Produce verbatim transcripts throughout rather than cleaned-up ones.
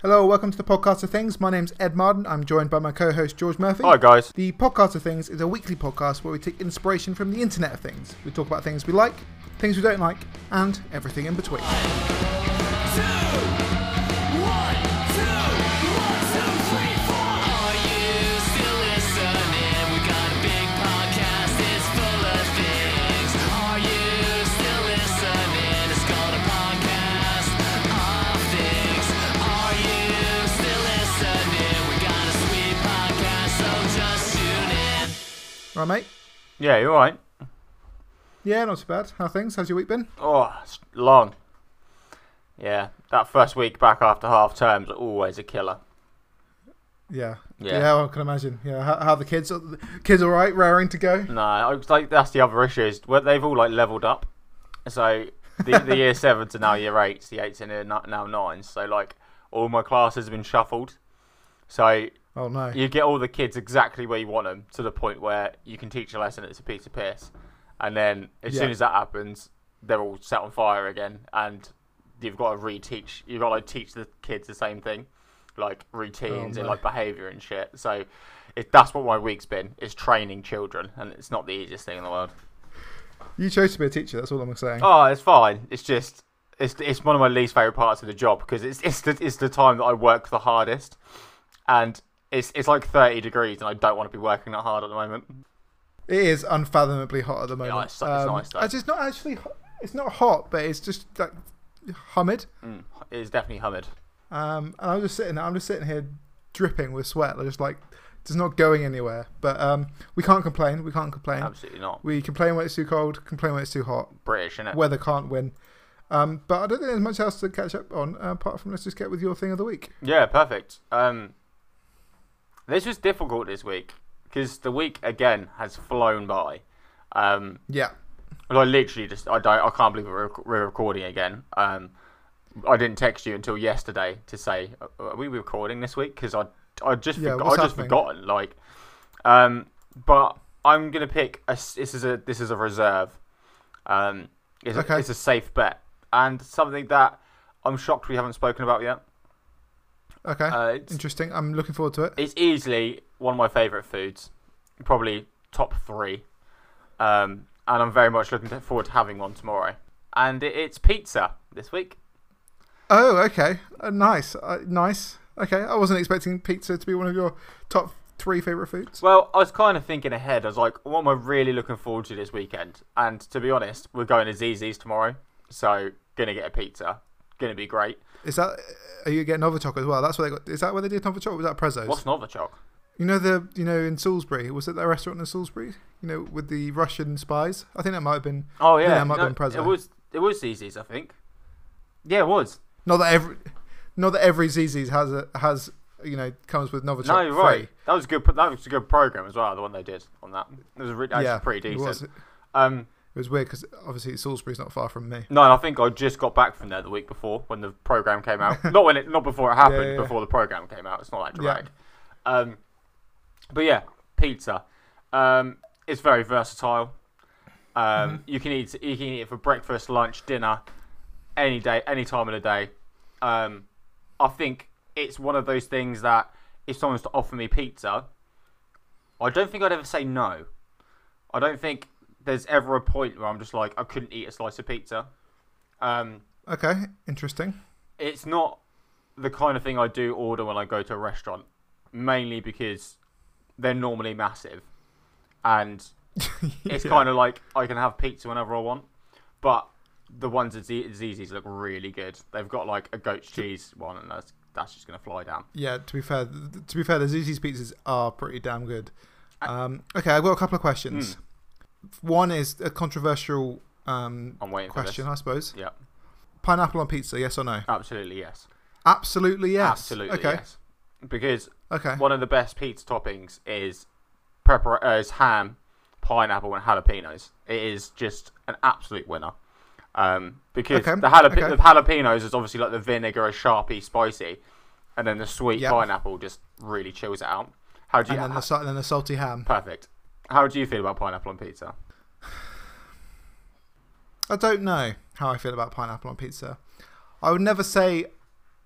Hello, welcome to the Podcast of Things. My name's Ed Marden. I'm joined by my co-host George Murphy. Hi guys. The Podcast of Things is a weekly podcast where we take inspiration from the Internet of Things. We talk about things we like, things we don't like, and everything in between. Right, mate? Yeah, you alright? Yeah, not too bad. How are things? How's your week been? Oh, it's long. Yeah, that first week back after half term's always a killer. Yeah. Yeah. Yeah, I can imagine. Yeah, how, how are the kids? Are the kids all right? Raring to go? No, I was like that's the other issue is where they've all like leveled up. So the the year sevens are now year eights, the eights are now nines. So like all my classes have been shuffled. So Oh no. you get all the kids exactly where you want them to the point where you can teach a lesson it's a piece of piss, and then as Yeah. soon as that happens, they're all set on fire again, and you've got to reteach. You've got to like, teach the kids the same thing, like routines Oh, and no. like behaviour and shit. So it, that's what my week's been, is training children, and it's not the easiest thing in the world. You chose to be a teacher, that's all I'm saying. Oh, it's fine. It's just it's it's one of my least favourite parts of the job because it's it's the, it's the time that I work the hardest, and it's it's like thirty degrees, and I don't want to be working that hard at the moment. It is unfathomably hot at the moment. Yeah, it's, it's nice though. It's not actually. ho- It's not hot, but it's just like humid. Mm, it is definitely humid. Um, and I'm just sitting. I'm just sitting here, dripping with sweat. I'm just like, just not going anywhere. But um, we can't complain. We can't complain. Absolutely not. We complain when it's too cold. Complain when it's too hot. British, innit? Weather can't win. Um, but I don't think there's much else to catch up on uh, apart from let's just get with your thing of the week. Yeah, perfect. Um, this was difficult this week because the week again has flown by. Um, Yeah. I literally just I don't I can't believe we're, rec- we're recording again. Um, I didn't text you until yesterday to say are we recording this week because I I just Yeah, forgot, what's I just happening? forgotten like. Um, but I'm gonna pick a s- this is a this is a reserve. Um, it's, Okay. a, it's a safe bet and something that I'm shocked we haven't spoken about yet. Okay. Uh, it's, Interesting. I'm looking forward to it. it's easily one of my favourite foods, probably top three, um, and I'm very much looking to- forward to having one tomorrow. And it, it's pizza this week. Oh, okay. Uh, nice. Uh, nice. Okay. I wasn't expecting pizza to be one of your top three favorite foods. Well, I was kind of thinking ahead. I was like, what am I really looking forward to this weekend? And to be honest, we're going to Zzz's tomorrow, so gonna get a pizza. Gonna be great. Is that? Are you getting Novichok as well? That's what they got. Is that where they did Novichok? Or was that Prezzo's? What's Novichok? You know the you know in Salisbury, was it that restaurant in Salisbury? You know, with the Russian spies. I think that might have been. Oh I think yeah, that might no, have been Prezzo. it was it was Zzz's, I think. Yeah, it was. Not that every, not that every Z Z's has a has you know comes with Novichok. No, you're right. free. That was a good. That was a good program as well. The one they did on that. It was really, actually Yeah, pretty It decent. was, it Um. was weird because obviously Salisbury's not far from me. No, and I think I just got back from there the week before when the program came out. Not when it, not before it happened. Yeah, yeah, yeah. Before the program came out. It's not that Yeah. dramatic. Um, but yeah, pizza. Um, it's very versatile. Um, Mm-hmm. you can eat you can eat it for breakfast, lunch, dinner, any day, any time of the day. Um, I think it's one of those things that if someone's to offer me pizza, I don't think I'd ever say no. I don't think there's ever a point where I'm just like I couldn't eat a slice of pizza. Um, Okay, interesting. it's not the kind of thing I do order when I go to a restaurant, mainly because they're normally massive, and it's Yeah. kind of like I can have pizza whenever I want. But the ones at Z- Zzz's look really good. They've got like a goat's cheese one, and that's that's just gonna fly down. Yeah, to be fair, th- to be fair, the Z Z's pizzas are pretty damn good. Um, okay, I've got a couple of questions. One is a controversial um, I'm waiting question, for I suppose. this. Yeah, Pineapple on pizza, yes or no? absolutely yes. Absolutely yes. Absolutely Okay. yes. Because Okay. one of the best pizza toppings is prepar- uh, is ham, pineapple, and jalapenos. It is just an absolute winner. Um, because Okay, the, jalap- okay. the jalapenos is obviously like the vinegar, is sharpy, spicy, and then the sweet Yep. pineapple just really chills it out. How do you? And then the, sa- and then the salty ham. Perfect. How do you feel about pineapple on pizza? I don't know how I feel about pineapple on pizza. I would never say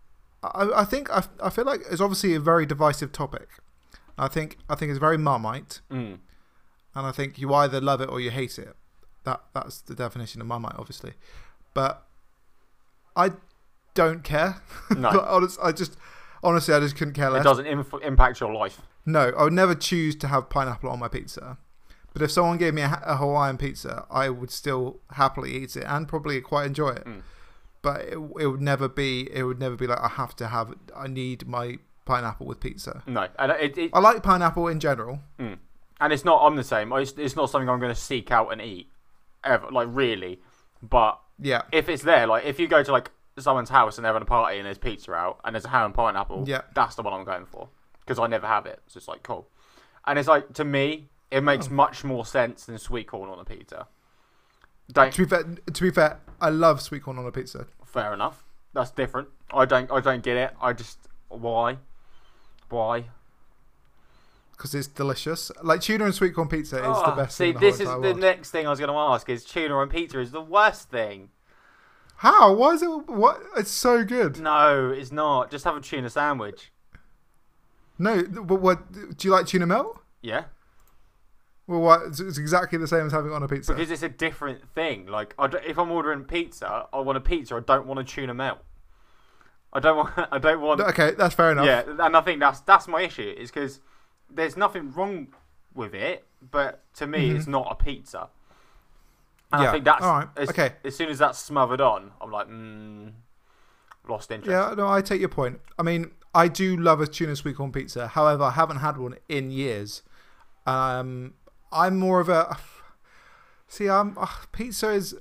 I, I think I, I feel like it's obviously a very divisive topic. I think I think it's very Marmite, Mm. and I think you either love it or you hate it. That that's the definition of Marmite, obviously. But I don't care. No. Honest, I just honestly I just couldn't care less. It doesn't inf- impact your life. No, I would never choose to have pineapple on my pizza. But if someone gave me a, a Hawaiian pizza, I would still happily eat it and probably quite enjoy it. Mm. But it, it would never be. It would never be like I have to have. I need my pineapple with pizza. No, and it, it I like pineapple in general. mm. and it's not. I'm the same. It's, it's not something I'm going to seek out and eat ever. Like really, but Yeah, if it's there, like if you go to like someone's house and they're having a party and there's pizza out and there's a ham and pineapple, Yeah. that's the one I'm going for because I never have it. So it's like cool, and it's like to me. It makes Oh. much more sense than sweet corn on a pizza. Don't. to be fair, to be fair, I love sweet corn on a pizza. Fair enough. That's different. I don't. I don't get it. I just why, why? Because it's delicious. Like tuna and sweet corn pizza is the Oh, best see, thing in the this whole is entire the world. next thing I was going to ask. Is tuna on pizza is the worst thing? How? Why is it? What? It's so good. No, it's not. Just have a tuna sandwich. No, but what? Do you like tuna melt? Yeah, Well, what? It's, it's exactly the same as having it on a pizza. because it's a different thing. Like, I don't- if I'm ordering pizza, I want a pizza. I don't want a tuna melt. I don't want. I don't want. Okay, that's fair enough. Yeah, and I think that's that's my issue. Is because there's nothing wrong with it, but to me, Mhm. it's not a pizza. And Yeah, I think that's all right, as, okay. as soon as that's smothered on, I'm like, mm, lost interest. Yeah, no, I take your point. I mean, I do love a tuna sweet corn pizza. However, I haven't had one in years. Um, I'm more of a see. I'm uh, pizza is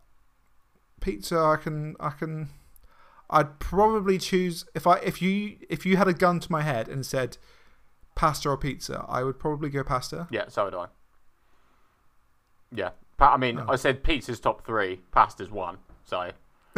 pizza. I can I can. I'd probably choose if I if you if you had a gun to my head and said pasta or pizza, I would probably go pasta. Yeah, so would I. Yeah, pa- I mean, Oh. I said pizza's top three, pasta's one. So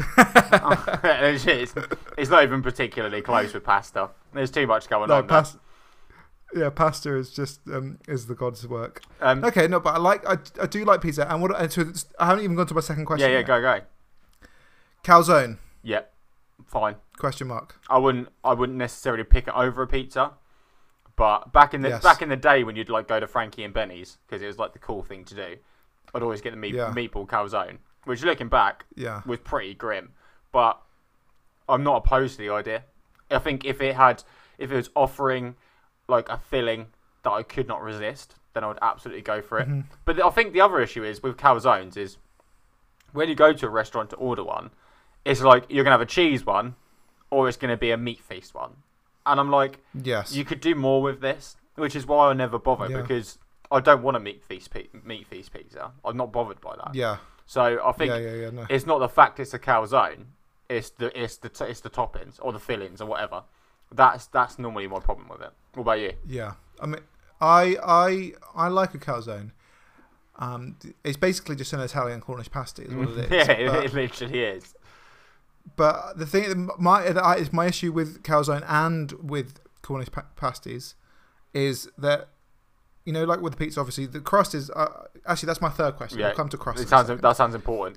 it's, it's, it's not even particularly close with pasta. There's too much going No, on. there. pasta. Yeah, pasta is just um, is the god's work. Um, Okay, no, but I like I, I do like pizza. And what and so it's- I haven't even gone to my second question. yeah, yeah, yet. go, go. Calzone? Yeah, fine. Question mark. I wouldn't, I wouldn't necessarily pick it over a pizza. But back in the Yes. back in the day when you'd like go to Frankie and Benny's because it was like the cool thing to do, I'd always get the meat, Yeah. meatball calzone, which looking back Yeah. was pretty grim. But I'm not opposed to the idea. I think if it had, if it was offering like a filling that I could not resist, then I would absolutely go for it. Mhm. But I think the other issue is with calzones is when you go to a restaurant to order one, it's like you're gonna have a cheese one, or it's gonna be a meat feast one, and I'm like, Yes. you could do more with this, which is why I never bother Yeah. because I don't want a meat feast pi- meat feast pizza. I'm not bothered by that. Yeah. So I think Yeah, yeah, yeah. No. it's not the fact it's a calzone, it's the it's the t- it's the toppings or the fillings or whatever. That's that's normally my problem with it. What about you? Yeah. I mean, I I I like a calzone. Um, it's basically just an Italian Cornish pasty, is what it is. yeah, it, but, it literally is. but the thing, my is my issue with calzone and with Cornish pa- pasties is that, you know, like with the pizza, obviously the crust is uh, actually that's my third question. Yeah, We'll come to crust. It in a sounds second. that sounds important.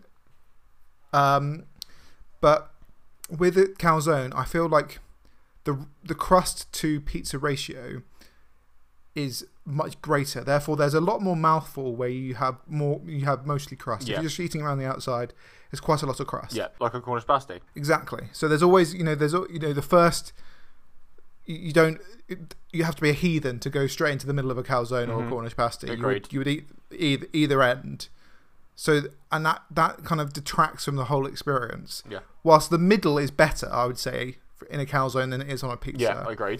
Um, but with it calzone, I feel like the the crust to pizza ratio is much greater. Therefore, there's a lot more mouthful where you have more. You have mostly crust. Yeah. If you're just eating around the outside, it's quite a lot of crust. Yeah, like a Cornish pasty. Exactly. So there's always, you know, there's al- you know the first. You you don't. You have to be a heathen to go straight into the middle of a calzone or a Mhm. Cornish pasty. You Agreed. would, you would eat either, either end. So and that that kind of detracts from the whole experience. Yeah. Whilst the middle is better, I would say, in a calzone than it is on a pizza. Yeah, agreed.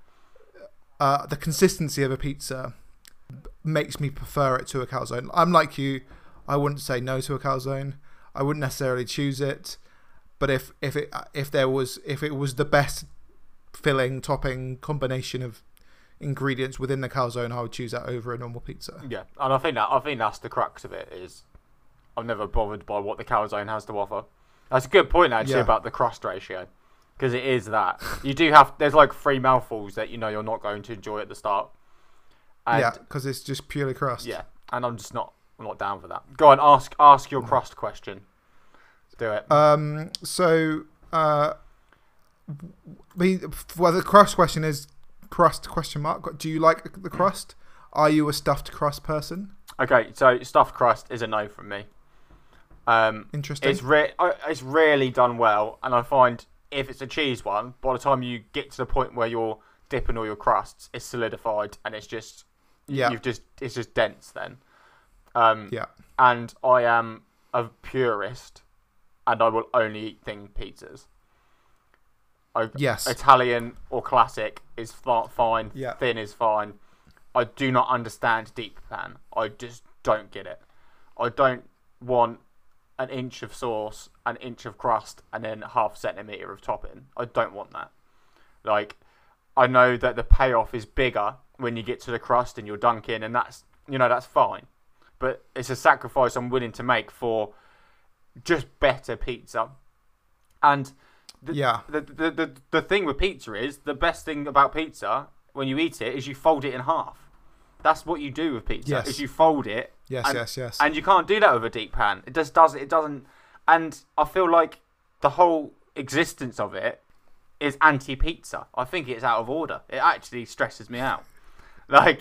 Uh, the consistency of a pizza makes me prefer it to a calzone. I'm like you. I wouldn't say no to a calzone. I wouldn't necessarily choose it. But if if it if there was if it was the best filling topping combination of ingredients within the calzone, I would choose that over a normal pizza. Yeah, and I think that I think that's the crux of it. Is I'm never bothered by what the calzone has to offer. That's a good point actually Yeah. about the crust ratio, because it is that you do have. There's like three mouthfuls that you know you're not going to enjoy at the start. And, yeah, because it's just purely crust. yeah, and I'm just not I'm not down for that. Go on, ask ask your crust question. Do it. Um. So, uh, I mean, well, the crust question is crust question mark. Do you like the crust? Are you a stuffed crust person? Okay, so stuffed crust is a no from me. Um, Interesting. It's re- it's rarely done well, and I find if it's a cheese one, by the time you get to the point where you're dipping all your crusts, it's solidified and it's just yeah. you've just it's just dense then. Um, yeah. And I am a purist, and I will only eat thin pizzas. I, yes. Italian or classic is f- fine. Yeah. Thin is fine. I do not understand deep pan. I just don't get it. I don't want an inch of sauce, an inch of crust, and then half centimetre of topping. I don't want that. Like, I know that the payoff is bigger when you get to the crust and you're dunking, and that's, you know, that's fine. But it's a sacrifice I'm willing to make for just better pizza. And the, yeah. the, the, the, the thing with pizza is, the best thing about pizza, when you eat it, is you fold it in half. That's what you do with pizza. Yes. Is you fold it. Yes, and, yes, yes. And you can't do that with a deep pan. It just does. It doesn't. And I feel like the whole existence of it is anti-pizza. I think it's out of order. It actually stresses me out. Like,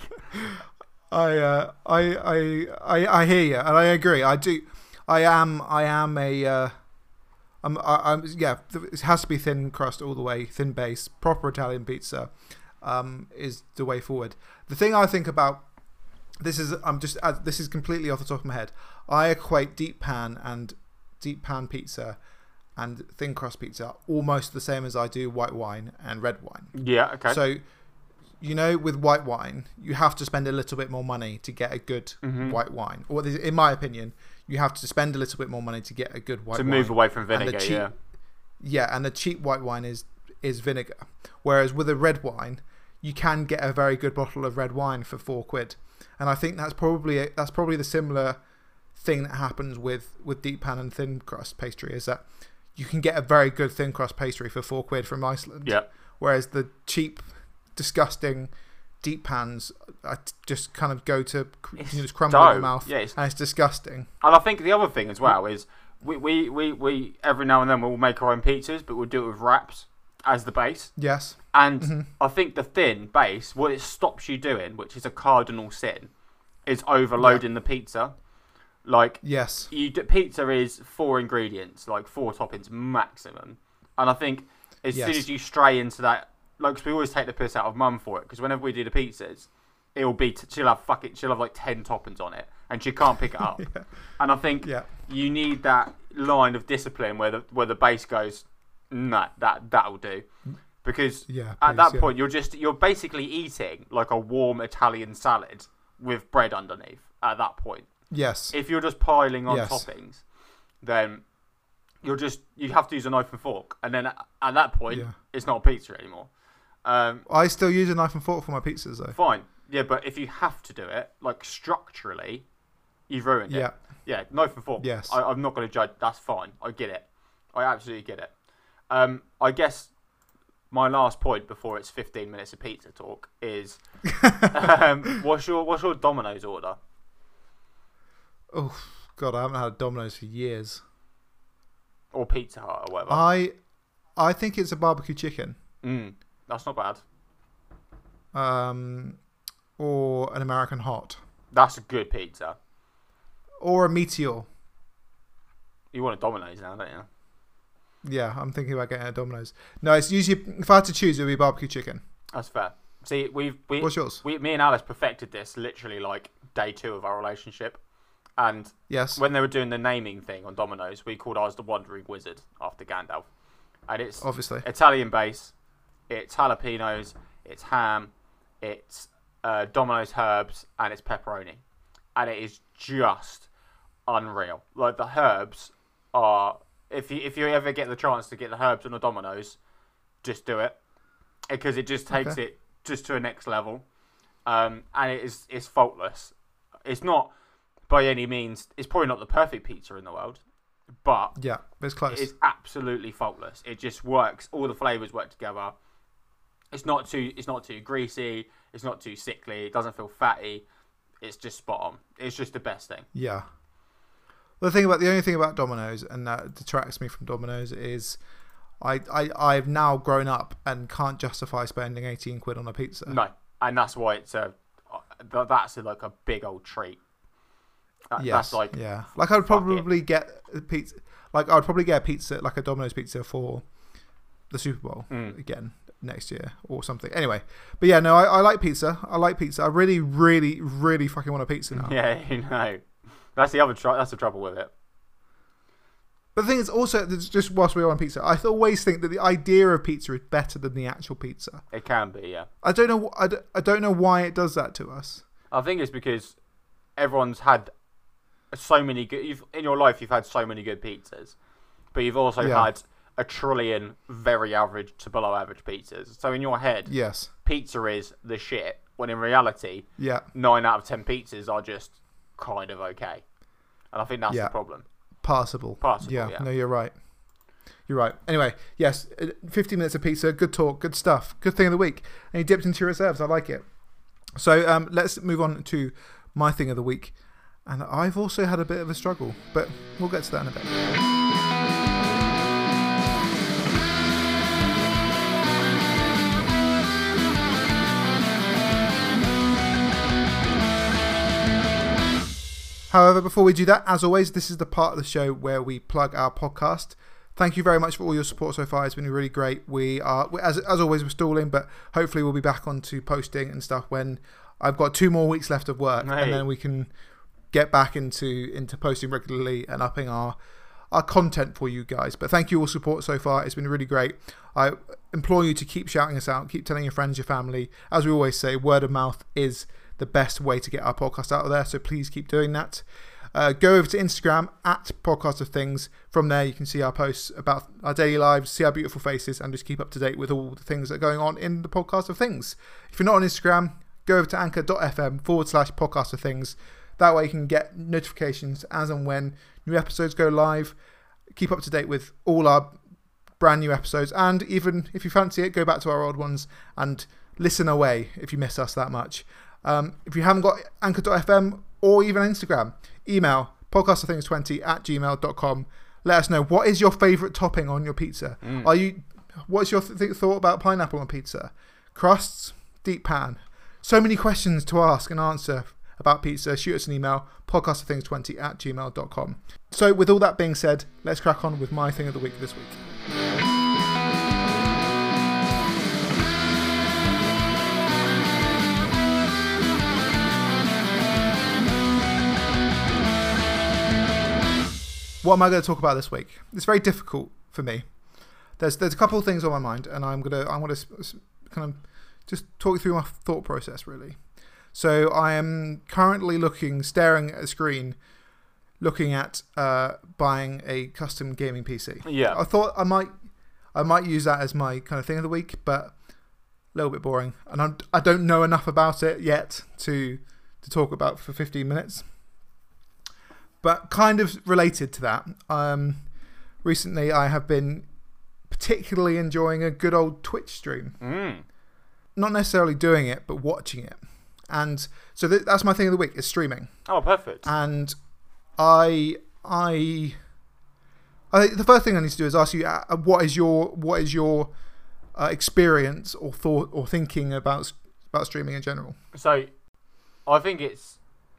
I, uh, I, I, I, I hear you, and I agree. I do. I am. I am a. Uh, I'm. I, I'm. Yeah. It has to be thin crust all the way, thin base, proper Italian pizza. Um, is the way forward. The thing I think about this is I'm just uh, this is completely off the top of my head. I equate deep pan and deep pan pizza and thin crust pizza almost the same as I do white wine and red wine. Yeah. Okay. So, you know, with white wine, you have to spend a little bit more money to get a good mm-hmm. white wine. Or, in my opinion, you have to spend a little bit more money to get a good white to wine. To move away from vinegar. Cheap, yeah. Yeah, and the cheap white wine is is vinegar, whereas with a red wine, you can get a very good bottle of red wine for four quid, and I think that's probably a, that's probably the similar thing that happens with, with deep pan and thin crust pastry is that you can get a very good thin crust pastry for four quid from Iceland. Yeah. Whereas the cheap, disgusting deep pans I just kind of go to you just crumble dough. in your mouth, yeah, it's, and it's disgusting. And I think the other thing as well is we, we, we, we every now and then we'll make our own pizzas, but we'll do it with wraps as the base. Yes. And mm-hmm. I think the thin base, what it stops you doing, which is a cardinal sin, is overloading yeah. the pizza. Like, yes, you do, pizza is four ingredients, like four toppings maximum. And I think as yes. soon as you stray into that, like, cause we always take the piss out of Mum for it, because whenever we do the pizzas, it'll be t- she'll have fuck it, she'll have like ten toppings on it, and she can't pick it up. yeah. And I think yeah. you need that line of discipline where the where the base goes, nah, that that'll do. Because yeah, at please, that yeah. point you're just you're basically eating like a warm Italian salad with bread underneath at that point. Yes. If you're just piling on yes. toppings, then you're just you have to use a knife and fork, and then at that point yeah. it's not a pizza anymore. Um, I still use a knife and fork for my pizzas though. Fine. Yeah, but if you have to do it, like structurally, you've ruined it. Yeah. Yeah, knife and fork. Yes. I, I'm not going to judge. That's fine. I get it. I absolutely get it. Um, I guess my last point before it's fifteen minutes of pizza talk is, um, what's your what's your Domino's order? Oh God, I haven't had a Domino's for years. Or Pizza Hut or whatever. I, I think it's a barbecue chicken. Mm, that's not bad. Um, or an American hot. That's a good pizza. Or a Meteor. You want a Domino's now, don't you? Yeah, I'm thinking about getting a Domino's. No, it's usually, if I had to choose, it would be barbecue chicken. That's fair. See, we've we, what's yours? We, me and Alice perfected this literally like day two of our relationship, and yes, when they were doing the naming thing on Domino's, we called ours the Wandering Wizard after Gandalf, and it's obviously Italian base, it's jalapenos, it's ham, it's uh, Domino's herbs, and it's pepperoni, and it is just unreal. Like the herbs are. If you if you ever get the chance to get the herbs on a Domino's, just do it, because it just takes okay. it just to a next level, um, and it is it's faultless. It's not by any means. It's probably not the perfect pizza in the world, but yeah, it's close. It's absolutely faultless. It just works. All the flavors work together. It's not too it's not too greasy. It's not too sickly. It doesn't feel fatty. It's just spot on. It's just the best thing. Yeah. The thing about the only thing about Domino's, and that detracts me from Domino's, is I, I, I've now grown up and can't justify spending eighteen quid on a pizza. No, and that's why it's a that's a, like a big old treat. That, yes, that's like yeah. Like I would probably it. get a pizza. Like I would probably get a pizza, like a Domino's pizza for the Super Bowl mm. again next year or something. Anyway, but yeah, no, I, I like pizza. I like pizza. I really, really, really fucking want a pizza now. Yeah, you know, that's the other. Tr- that's the trouble with it. But the thing is, also, just whilst we're on pizza, I always think that the idea of pizza is better than the actual pizza. It can be, yeah. I don't know. I don't, I don't know why it does that to us. I think it's because everyone's had so many good. You've, in your life, you've had so many good pizzas, but you've also yeah. had a trillion very average to below average pizzas. So in your head, yes, pizza is the shit. When in reality, yeah, nine out of ten pizzas are just kind of okay, and I think that's yeah. the problem. Passable. Passable, yeah. yeah. No, you're right. You're right. Anyway, yes, fifty minutes of pizza, good talk, good stuff, good thing of the week. And you dipped into your reserves. I like it. So um, let's move on to my thing of the week. And I've also had a bit of a struggle, but we'll get to that in a bit. However, before we do that, as always, this is the part of the show where we plug our podcast. Thank you very much for all your support so far. It's been really great. We are, as as always, we're stalling, but hopefully we'll be back onto posting and stuff when I've got two more weeks left of work, hey. and then we can get back into into posting regularly and upping our our content for you guys. But thank you all for support so far. It's been really great. I implore you to keep shouting us out, keep telling your friends, your family. As we always say, word of mouth is the best way to get our podcast out of there, so please keep doing that. Uh, go over to Instagram at Podcast of Things. From there you can see our posts about our daily lives, see our beautiful faces, and just keep up to date with all the things that are going on in the Podcast of Things. If you're not on Instagram, go over to anchor.fm forward slash Podcast of Things. That way you can get notifications as and when new episodes go live. Keep up to date with all our brand new episodes, and even if you fancy it, go back to our old ones and listen away if you miss us that much. Um, if you haven't got anchor.fm or even Instagram, email podcast of things twenty at gmail dot com. Let us know, what is your favourite topping on your pizza? Mm. Are you? What's your th- thought about pineapple on pizza? Crusts, deep pan. So many questions to ask and answer about pizza. Shoot us an email, podcast of things twenty at gmail dot com. So with all that being said, let's crack on with my thing of the week this week. What am I going to talk about this week? It's very difficult for me. There's there's a couple of things on my mind, and I'm gonna I want to kind of just talk you through my thought process really. So I am currently looking, staring at a screen, looking at uh, buying a custom gaming P C. Yeah. I thought I might I might use that as my kind of thing of the week, but a little bit boring, and I'm, I don't know enough about it yet to to talk about for fifteen minutes. But kind of related to that, um, recently I have been particularly enjoying a good old Twitch stream. Mm. Not necessarily doing it, but watching it. And so th- that's my thing of the week, is streaming. Oh, perfect. And I, I, I the first thing I need to do is ask you, uh, what is your what is your uh, experience or thought or thinking about about streaming in general? So, I think it's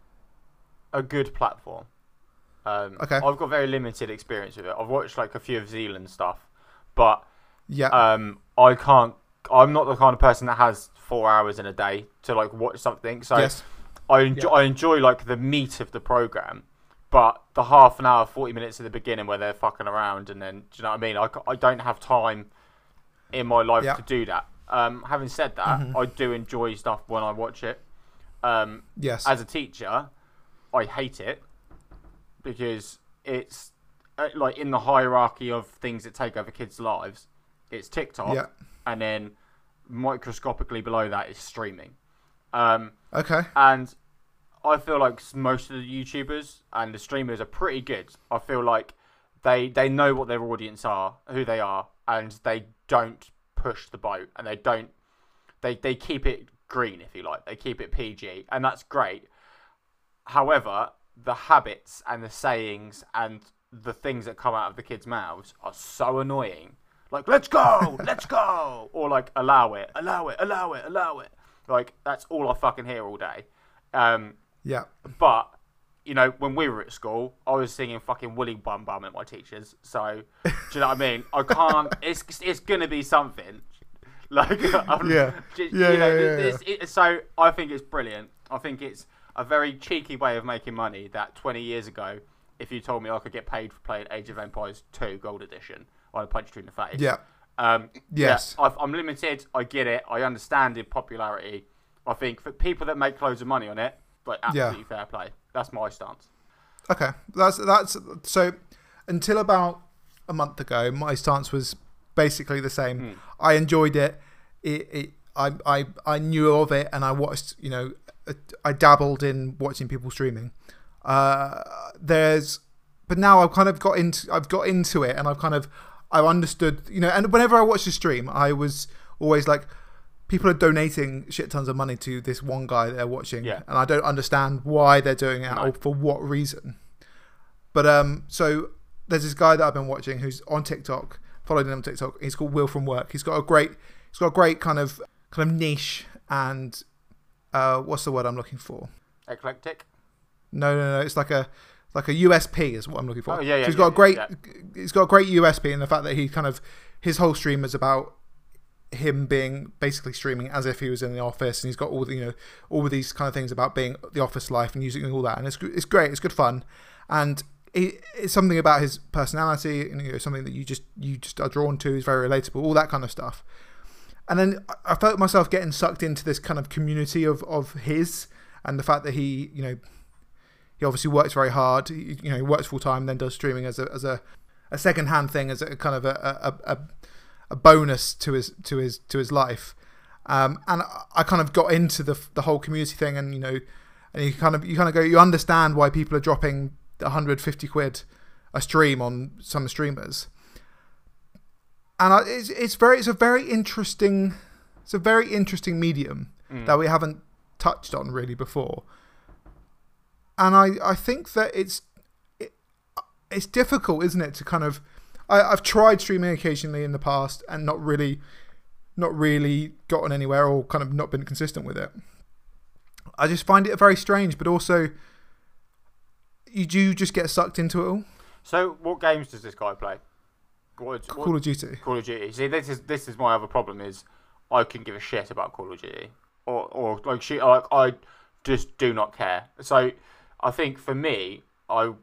a good platform. Um, okay. I've got very limited experience with it. I've watched like a few of Zealand stuff, but yeah, um, I can't. I'm not the kind of person that has four hours in a day to like watch something. So yes. I enjoy, yeah. I enjoy like the meat of the program, but the half an hour, forty minutes at the beginning where they're fucking around, and then do you know what I mean? I, I don't have time in my life yeah. to do that. Um, having said that, mm-hmm. I do enjoy stuff when I watch it. Um, yes. As a teacher, I hate it. Because it's uh, like in the hierarchy of things that take over kids' lives, it's TikTok, yeah. and then microscopically below that is streaming. Um, okay. And I feel like most of the YouTubers and the streamers are pretty good. I feel like they they know what their audience are, who they are, and they don't push the boat, and they don't they they keep it green, if you like. They keep it P G, and that's great. However, the habits and the sayings and the things that come out of the kids' mouths are so annoying. like let's go, let's go, or like allow it, allow it, allow it, allow it. Like that's all I fucking hear all day. Um, yeah. But you know, when we were at school, I was singing fucking Willy Bum Bum at my teachers. So do you know what I mean? I can't. It's it's gonna be something. Like I'm, yeah. You yeah, know, yeah, yeah, it's, yeah. It, so I think it's brilliant. I think it's a very cheeky way of making money. That twenty years ago, if you told me I could get paid for playing Age of Empires two Gold Edition, I'd punch you in the face. Yeah. Um, yes. Yeah, I've, I'm limited. I get it. I understand the popularity. I think for people that make loads of money on it, like absolutely yeah. fair play. That's my stance. Okay, that's that's so. Until about a month ago, my stance was basically the same. Mm. I enjoyed it. It, it. I, I, I knew of it, and I watched. You know, I dabbled in watching people streaming. Uh, there's, but now I've kind of got into. I've got into it, and I've kind of, I've understood. You know, and whenever I watched a stream, I was always like, people are donating shit tons of money to this one guy they're watching, yeah. and I don't understand why they're doing it no. or for what reason. But um, so there's this guy that I've been watching who's on TikTok, following him on TikTok. He's called Will from Work. He's got a great, he's got a great kind of kind of niche and uh, what's the word I'm looking for? Eclectic. No, no, no. It's like a like a U S P is what I'm looking for. Oh yeah, yeah. So he's yeah, got a great, yeah. he's got a great U S P in the fact that he kind of his whole stream is about him being basically streaming as if he was in the office, and he's got all the, you know, all of these kind of things about being the office life and using all that, and it's it's great, it's good fun, and it, it's something about his personality, and you know, something that you just you just are drawn to. Is very relatable, all that kind of stuff. And then I felt myself getting sucked into this kind of community of of his, and the fact that he, you know, he obviously works very hard. He, you know, he works full time, then does streaming as a as a, a second hand thing, as a kind of a a, a a bonus to his to his to his life, um, and I kind of got into the the whole community thing, and you know, and you kind of you kind of go, you understand why people are dropping one hundred fifty quid a stream on some streamers, and I, it's it's very it's a very interesting it's a very interesting medium mm. that we haven't touched on really before, and I I think that it's it, it's difficult, isn't it, to kind of I, I've tried streaming occasionally in the past and not really, not really gotten anywhere, or kind of not been consistent with it. I just find it very strange, but also you do just get sucked into it all. So, what games does this guy play? What, Call what, of Duty. Call of Duty. See, this is this is my other problem is I can give a shit about Call of Duty, or or like shit. Like I just do not care. So, I think for me, I.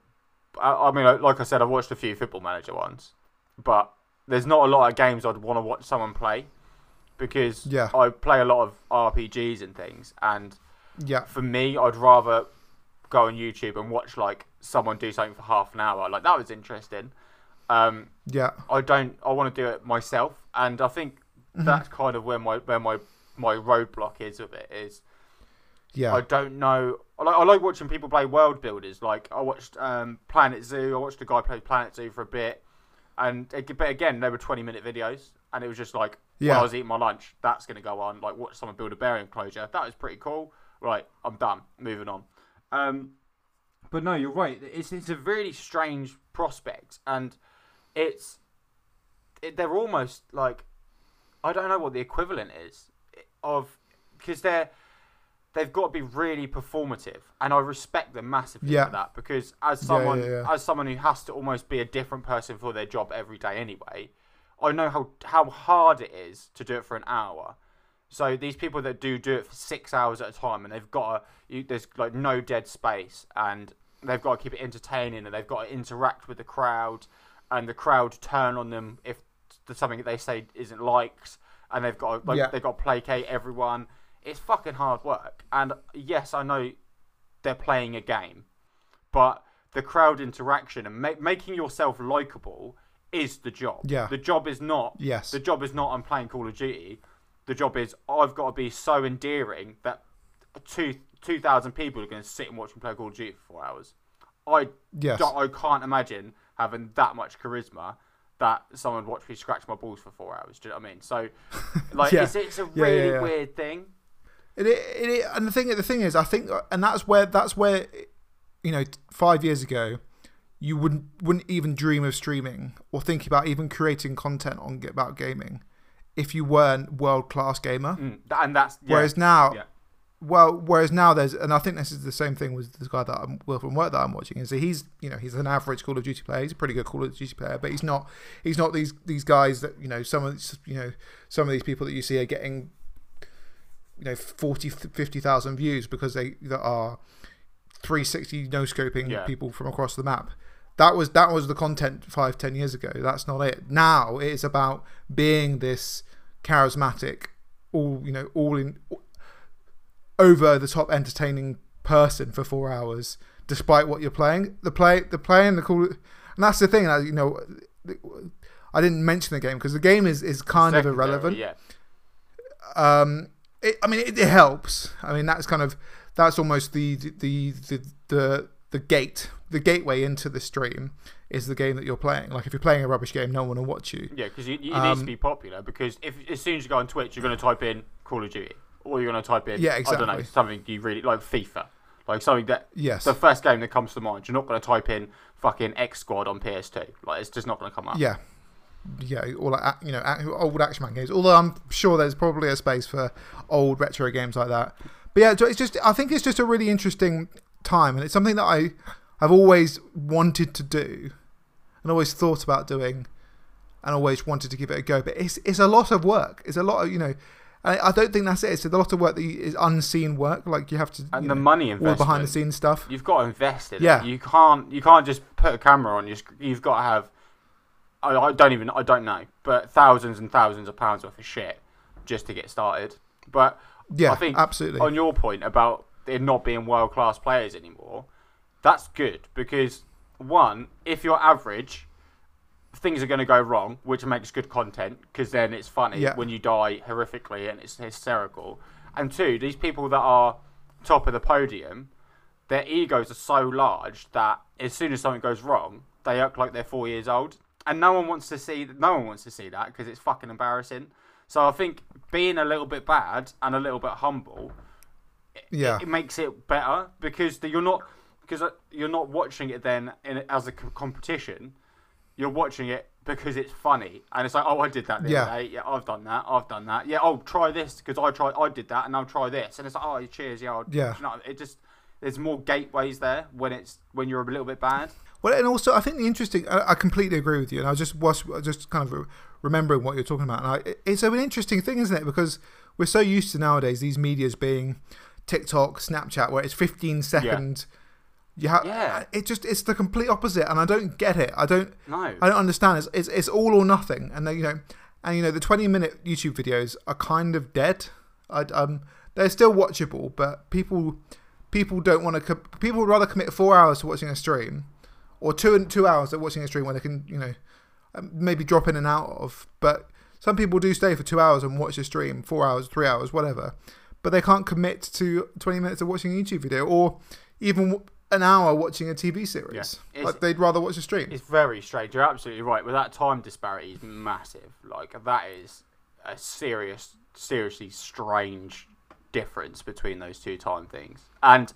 I mean, like I said, I've watched a few Football Manager ones, but there's not a lot of games I'd want to watch someone play, because yeah. I play a lot of R P Gs and things, and yeah. for me, I'd rather go on YouTube and watch like someone do something for half an hour. Like that was interesting. Um, yeah. I don't. I want to do it myself, and I think mm-hmm. that's kind of where my where my my roadblock is with it is. Yeah. I don't know. I like, I like watching people play world builders. Like I watched um, Planet Zoo. I watched a guy play Planet Zoo for a bit, and it, but again, they were twenty minute videos, and it was just like yeah. when I was eating my lunch, that's going to go on. Like watch someone build a bear enclosure. That was pretty cool. Right, I'm done. Moving on. Um, but no, you're right. It's it's a really strange prospect, and it's it, they're almost like I don't know what the equivalent is of because they're. They've got to be really performative, and I respect them massively yeah. for that. Because as someone, yeah, yeah, yeah. as someone who has to almost be a different person for their job every day anyway, I know how how hard it is to do it for an hour. So these people that do do it for six hours at a time, and they've got to, you, there's like no dead space, and they've got to keep it entertaining, and they've got to interact with the crowd, and the crowd turn on them if something that they say isn't liked, and they've got to, like yeah. they've got to placate everyone. It's fucking hard work. And yes, I know they're playing a game, but the crowd interaction and ma- making yourself likable is the job. Yeah. The job is not. Yes. The job is not I'm playing Call of Duty. The job is I've got to be so endearing that two two thousand people are going to sit and watch me play Call of Duty for four hours. I yes. don't, I can't imagine having that much charisma that someone would watch me scratch my balls for four hours. Do you know what I mean? So, like, yeah. it's it's a yeah, really yeah, yeah. weird thing. It, it, it, and the thing, the thing is, I think, and that's where, that's where, you know, five years ago, you wouldn't wouldn't even dream of streaming or think about even creating content on about gaming if you weren't world class gamer. Mm, and that's yeah, whereas now, yeah. well, whereas now there's, and I think this is the same thing with this guy that I'm Will from work that I'm watching. Is that he's you know he's an average Call of Duty player. He's a pretty good Call of Duty player, but he's not he's not these these guys that you know some of these, you know some of these people that you see are getting you know forty, fifty thousand views because they that are three sixty no scoping yeah. people from across the map. That was that was the content five, ten years ago. That's not it. Now it is about being this charismatic, all you know, all in over the top entertaining person for four hours, despite what you're playing. The play, the playing, the cool, and that's the thing. You know, I didn't mention the game because the game is is kind Secondary, of irrelevant. Yeah. Um, it, I mean, it, it helps. I mean, that's kind of that's almost the the the the the gate. The gateway into the stream is the game that you're playing. Like if you're playing a rubbish game, no one will watch you. Yeah, because you, you um, need to be popular. Because if as soon as you go on Twitch, you're going to type in Call of Duty, or you're going to type in yeah, exactly. I don't know something you really like FIFA, like something that yes, the first game that comes to mind. You're not going to type in fucking X Squad on P S two. Like it's just not going to come up. Yeah, yeah, or like you know old Action Man games. Although I'm sure there's probably a space for old retro games like that. But yeah, it's just I think it's just a really interesting time, and it's something that I. I've always wanted to do and always thought about doing and always wanted to give it a go. But it's it's a lot of work. It's a lot of, you know, and I don't think that's it. It's a lot of work that is unseen work. Like you have to, and you the know, money all investment, behind the scenes stuff. You've got to invest in yeah. it. You can't, you can't just put a camera on. You've got to have, I, I don't even, I don't know, but thousands and thousands of pounds worth of shit just to get started. But yeah, I think absolutely. On your point about it not being world-class players anymore, that's good because one, if you're average, things are going to go wrong, which makes good content because then it's funny yeah. when you die horrifically and it's hysterical. And two, these people that are top of the podium, their egos are so large that as soon as something goes wrong, they act like they're four years old, and no one wants to see. No one wants to see that because it's fucking embarrassing. So I think being a little bit bad and a little bit humble, yeah, it, it makes it better because the, you're not. Because you're not watching it then in, as a competition. You're watching it because it's funny, and it's like, oh, I did that the yeah. other day. Yeah, I've done that. I've done that. Yeah, oh, try this because I tried. I did that, and I'll try this. And it's like, oh, cheers, yeah. I'll, yeah. You know, it just there's more gateways there when it's when you're a little bit bad. Well, and also I think the interesting. I, I completely agree with you, and I was just was just kind of remembering what you're talking about. And I, it's an interesting thing, isn't it? Because we're so used to nowadays these medias being TikTok, Snapchat, where it's fifteen second. Yeah. You have, yeah. It just it's the complete opposite, and I don't get it. I don't. No. I don't understand. It's it's, it's all or nothing, and they, you know, and you know the twenty minute YouTube videos are kind of dead. I, um, they're still watchable, but people people don't want to. Co- people would rather commit four hours to watching a stream, or two and two hours to watching a stream where they can, you know, maybe drop in and out of. But some people do stay for two hours and watch a stream, four hours, three hours, whatever. But they can't commit to twenty minutes of watching a YouTube video, or even an hour watching a T V series. Yeah. Like they'd rather watch a stream. It's very strange. You're absolutely right. But that time disparity is massive. Like that is a serious, seriously strange difference between those two time things. And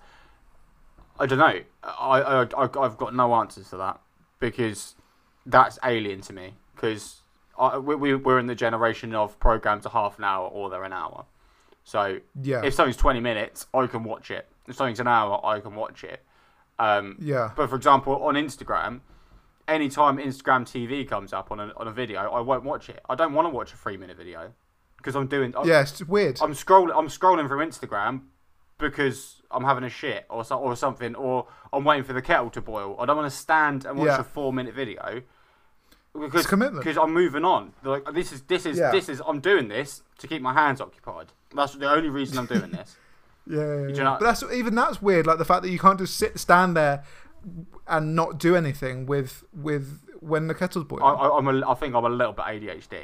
I don't know. I, I, I I've got no answers to that because that's alien to me. Because we, we we're in the generation of programs are half an hour or they're an hour. So yeah. if something's twenty minutes, I can watch it. If something's an hour, I can watch it. Um, yeah. But for example, on Instagram, anytime Instagram T V comes up on a on a video, I won't watch it. I don't want to watch a three minute video because I'm doing. I'm, yeah, it's weird. I'm scrolling. I'm scrolling through Instagram because I'm having a shit or so, or something, or I'm waiting for the kettle to boil. I don't want to stand and watch yeah. a four minute video because it's commitment. Because I'm moving on. Like this is this is yeah. this is I'm doing this to keep my hands occupied. That's the only reason I'm doing this. Yeah, yeah, yeah. You know, but that's even that's weird. Like the fact that you can't just sit, stand there, and not do anything with with when the kettle's boiling. I, I, I'm a, I think I'm a little bit A D H D.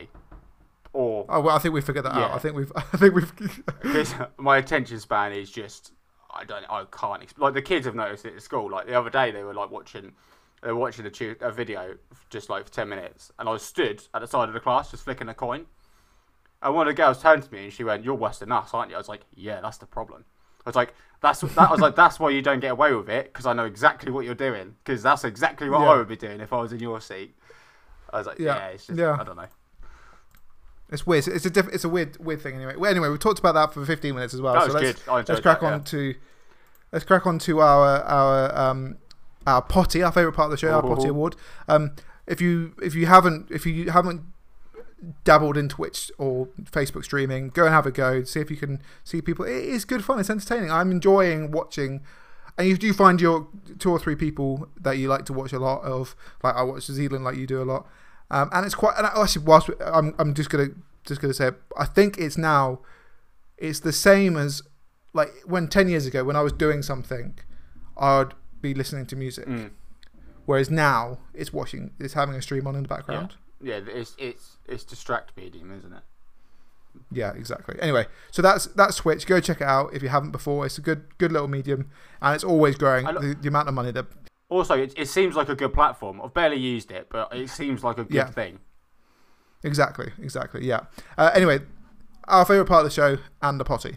Or oh well, I think we figured that yeah. out. I think we've. I think we've. Because my attention span is just I don't I can't exp- like the kids have noticed it at school. Like the other day they were like watching they were watching a, tu- a video just like for ten minutes, and I was stood at the side of the class just flicking a coin. And one of the girls turned to me and she went, "You're worse than us, aren't you?" I was like, "Yeah, that's the problem." I was like, that's that. I was like, that's why you don't get away with it, because I know exactly what you're doing, because that's exactly what Yeah. I would be doing if I was in your seat. I was like, yeah, Yeah. it's just, Yeah. I don't know. It's weird. It's a diff- It's a weird, weird thing. Anyway, well, anyway, we talked about that for fifteen minutes as well. That so was let's, good. I enjoyed let's crack that, on yeah. to let's crack on to our our um our potty, our favorite part of the show, our potty Ooh. award. Um, if you if you haven't if you haven't dabbled in Twitch or Facebook streaming, go and have a go. See if you can see people. It is good fun. It's entertaining. I'm enjoying watching. And you do find your two or three people that you like to watch a lot of. Like I watch Zealand, like you do a lot. Um, and it's quite. And actually, whilst we- I'm, I'm just gonna just gonna say, it, I think it's now, it's the same as like when ten years ago when I was doing something, I'd be listening to music. Mm. Whereas now it's watching, it's having a stream on in the background. Yeah, it's it's it's distract medium, isn't it? Yeah, exactly. Anyway, so that's that's Twitch. Go check it out if you haven't before. It's a good good little medium, and it's always growing. I lo- The, the amount of money that Also, it, it seems like a good platform. I've barely used it, but it seems like a good Yeah. thing. exactly, exactly. Yeah. Uh, anyway, our favorite part of the show and the potty.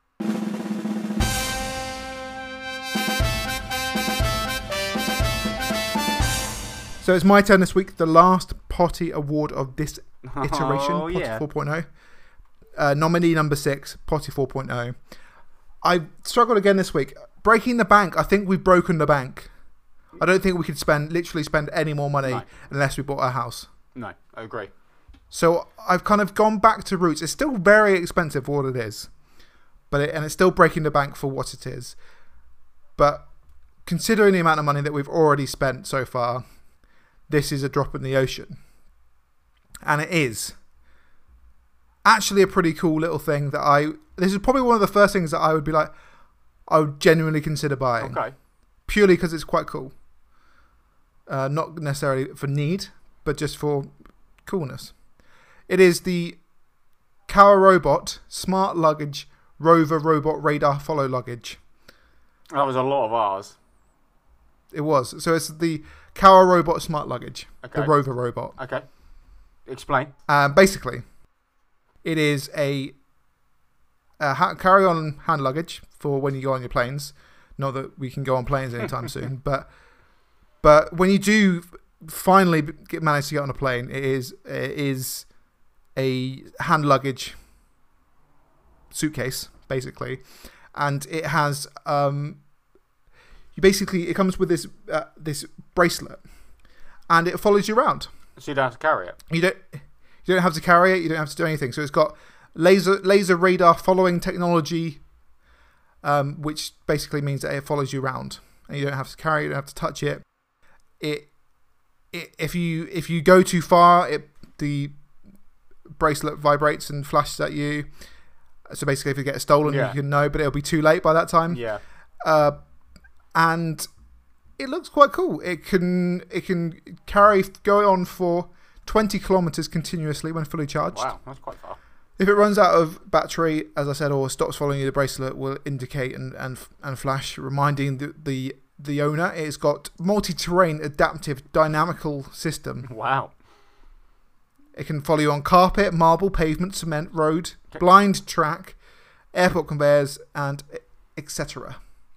So it's my turn this week. The last potty award of this iteration, Oh, Potty yeah. four point oh. Uh, nominee number six, Potty four point oh. I struggled again this week. Breaking the bank. I think we've broken the bank. I don't think we could spend literally spend any more money No. unless we bought a house. No, I agree. So I've kind of gone back to roots. It's still very expensive for what it is, but it, and it's still breaking the bank for what it is. But considering the amount of money that we've already spent so far, this is a drop in the ocean. And it is actually a pretty cool little thing that I... This is probably one of the first things that I would be like, I would genuinely consider buying. Okay. Purely because it's quite cool. Uh, not necessarily for need, but just for coolness. It is the Kawa Robot Smart Luggage Rover Robot Radar Follow Luggage. That was a lot of ours. It was. So it's the Kawa Robot Smart Luggage. Okay. The Rover Robot. Okay. Explain. Um, basically, it is a, a ha- carry-on hand luggage for when you go on your planes. Not that we can go on planes anytime soon, but but when you do finally get, manage to get on a plane, it is it is a hand luggage suitcase basically, and it has um, you basically it comes with this uh, this bracelet, and it follows you around. So you don't have to carry it. You don't you don't have to carry it. You don't have to do anything. So it's got laser laser radar following technology, um, which basically means that it follows you around, and you don't have to carry it. You don't have to touch it. It, it if you if you go too far, it the bracelet vibrates and flashes at you. So basically, if it gets stolen, Yeah. you can know, but it'll be too late by that time. Yeah. Uh, and it looks quite cool. It can it can carry go on for twenty kilometers continuously when fully charged. Wow, that's quite far. If it runs out of battery, as I said, or stops following you, the bracelet will indicate and and, and flash, reminding the, the the owner it's got multi-terrain adaptive dynamical system. Wow. It can follow you on carpet, marble, pavement, cement, road, blind track, airport conveyors, and et cetera.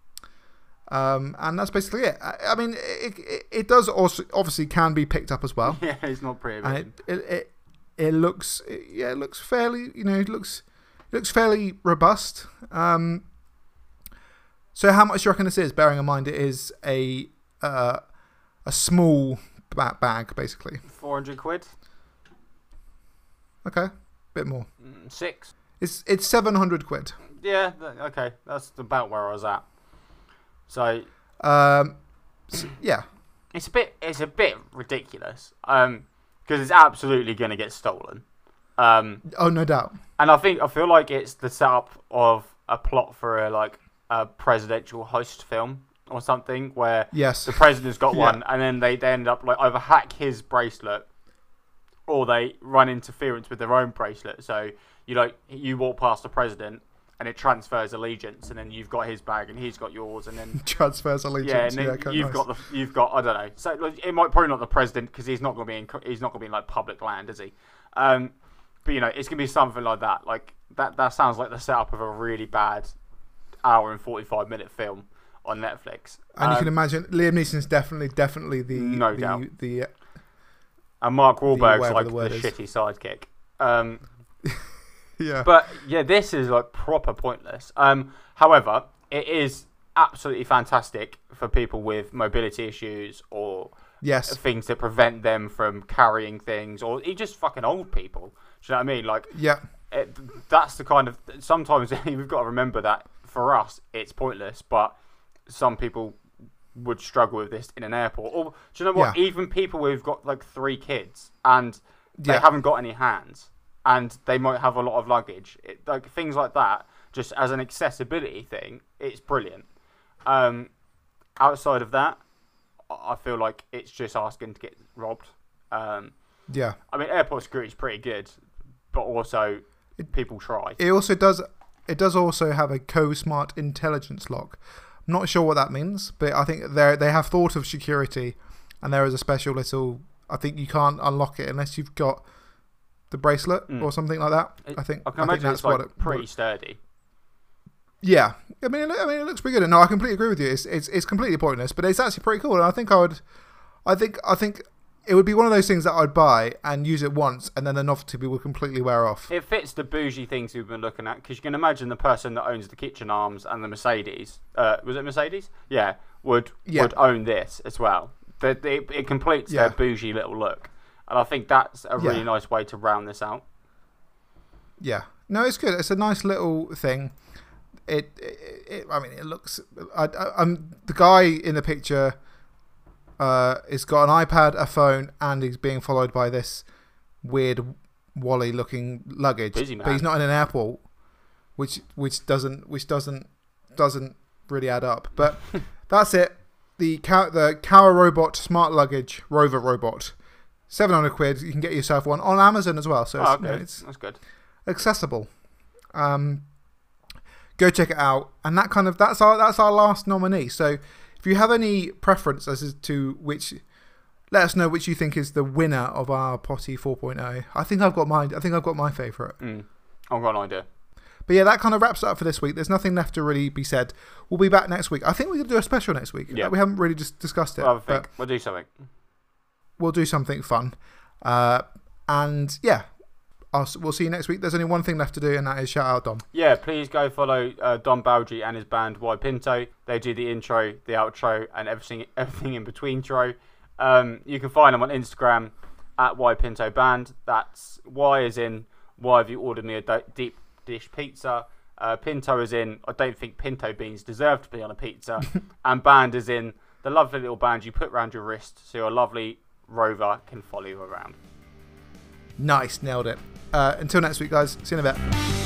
Um, and that's basically it. I, I mean, it, it it does also obviously can be picked up as well, Yeah, it's not and prohibited. it it, it it looks it, yeah it looks fairly you know it looks it looks fairly robust. Um, so how much do you reckon this is? Bearing in mind it is a uh, a small ba- bag basically. four hundred quid? Okay, bit more. Mm, Six? It's it's seven hundred quid. Yeah, th- okay. That's about where I was at. So, Um, s- yeah, it's a bit it's a bit ridiculous. Um, because it's absolutely going to get stolen. Um, oh no doubt. and I think I feel like it's the setup of a plot for a like a presidential host film or something where Yes. the president's got Yeah. one, and then they, they end up like either hack his bracelet, or they run interference with their own bracelet. So you like you walk past the president, and it transfers allegiance, and then you've got his bag, and he's got yours, and then Transfers allegiance. yeah, and then yeah, quite you've nice. got the you've got I don't know. So like, it might probably not the president because he's not going to be in he's not going to be in like public land, is he? Um, but you know, it's going to be something like that. Like that that sounds like the setup of a really bad hour and forty-five minute film on Netflix. And um, you can imagine Liam Neeson's definitely, definitely the No the, doubt. the, the and Mark Wahlberg's whatever like the the, word is. shitty sidekick. Um, yeah. but yeah, this is like proper pointless. Um, however, it is absolutely fantastic for people with mobility issues or yes, things that prevent them from carrying things, or just fucking old people. Do you know what I mean? Like, yeah, it, that's the kind of. Sometimes we've got to remember that for us, it's pointless, but some people would struggle with this in an airport. Or do you know what? Yeah. Even people who've got like three kids and they Yeah. haven't got any hands, and they might have a lot of luggage, it, like things like that. Just as an accessibility thing, it's brilliant. Um, outside of that, I I feel like it's just asking to get robbed. Um, yeah. I mean, airport security is pretty good, but also people try. It also does. It does also have a co-smart intelligence lock. I'm not sure what that means, but I think they they have thought of security, and there is a special little. I think you can't unlock it unless you've got the bracelet Mm. or something like that. It- I think. I can I think imagine that's it's like what it. pretty what- sturdy. yeah, I mean, it, loo- I mean, it looks pretty good. No, I completely agree with you. It's it's it's completely pointless, but it's actually pretty cool. And I think I would. I think I think it would be one of those things that I'd buy and use it once, and then the novelty would completely wear off. It fits the bougie things we've been looking at, because you can imagine the person that owns the Kitchen Arms and the Mercedes, uh, was it Mercedes? Yeah, would Yeah. would own this as well. The, the, it completes Yeah. their bougie little look, and I think that's a really Yeah. nice way to round this out. Yeah, no, it's good. It's a nice little thing. It, it, it I mean, it looks. I, I, I'm the guy in the picture. Uh, has got an iPad, a phone, and he's being followed by this weird Wally-looking luggage. Busy man. But he's not in an airport, which which doesn't which doesn't doesn't really add up. But that's it. The Cow, the Cower Robot Smart Luggage Rover Robot, seven hundred quid. You can get yourself one on Amazon as well. So it's, Oh, you know, okay, it's that's good. accessible. Um, go check it out, and that kind of that's our that's our last nominee. So if you have any preference as to which, let us know which you think is the winner of our Potty four point oh. I think I've got mine. I think I've got my favourite. Mm. I've got an idea. But yeah, that kind of wraps it up for this week. There's nothing left to really be said. We'll be back next week. I think we're going to do a special next week. Yeah. We haven't really just discussed it, We'll, have a but think. We'll do something. we'll do something fun. Uh, and yeah, I'll, we'll see you next week. There's only one thing left to do, and that is shout out Dom. Yeah, please go follow uh, Don Balgi and his band Y Pinto. They do the intro, the outro, and everything everything in between. Tro. Um, you can find them on Instagram at Y Pinto Band. That's Y as in why have you ordered me a do- deep dish pizza? Uh, Pinto as in I don't think pinto beans deserve to be on a pizza, and band as in the lovely little band you put around your wrist so your lovely rover can follow you around. Nice, nailed it. Uh, until next week, guys. See you in a bit.